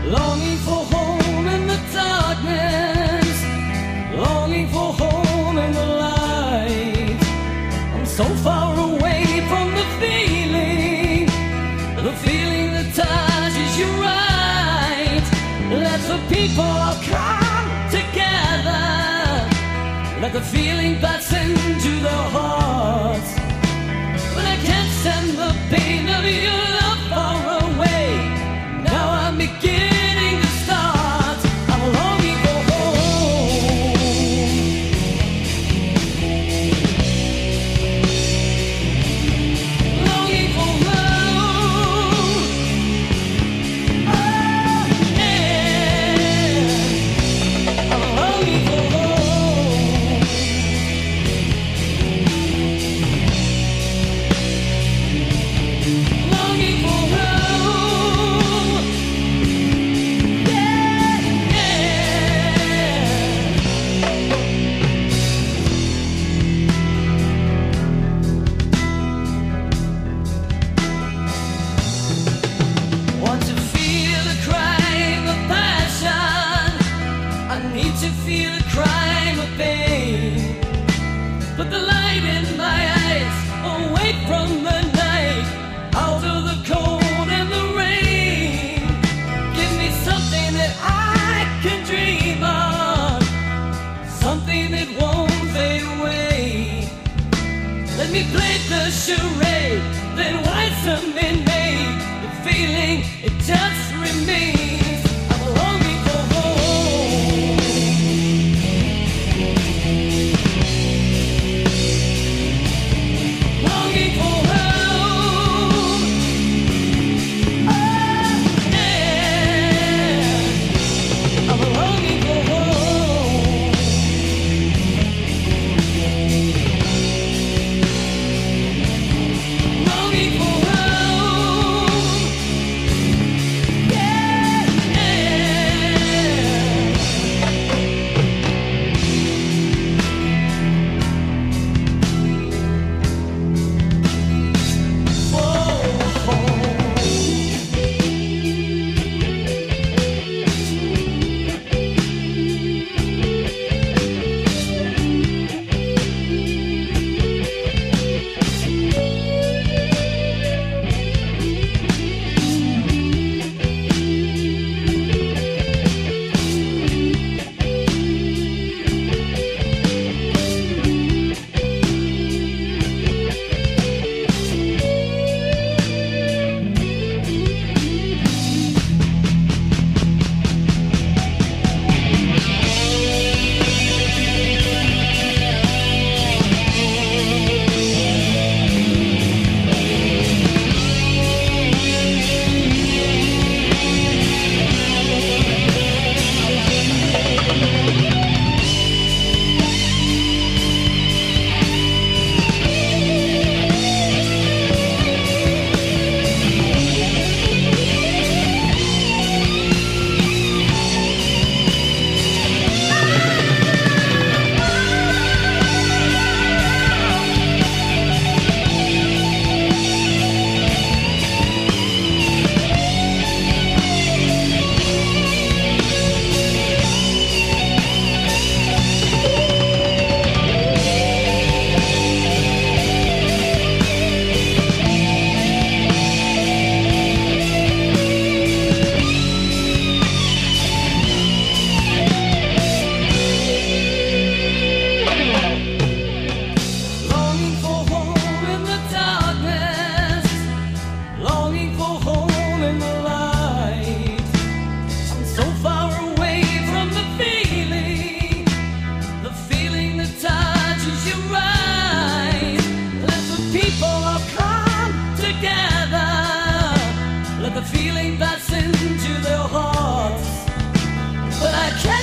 longing for home in the darkness, longing for home in the light. I'm so far away from the feeling that touches you right. Let the people come together, let the feeling pass into their hearts. But I can't stand the pain of your love far away. Now I'm beginning to start. I'm longing for home. Longing for home. Oh, yeah. I'm longing for home. Longing for home. Yeah, Want to feel the crime of passion. I need to feel the crime of pain. Put the light in my eyes, away from the night, out of the cold and the rain. Give me something that I can dream of, something that won't fade away. Let me play the charade, then what's been made. The feeling, it just remains. I'm longing for home. Longing for home. Oh, yeah. I'm longing for home. Longing for home. Yeah, longing for home in the darkness, longing for home in the light. I'm so far away from the feeling that touches you right. Let the people all come together, let the feeling pass into their hearts. But I can't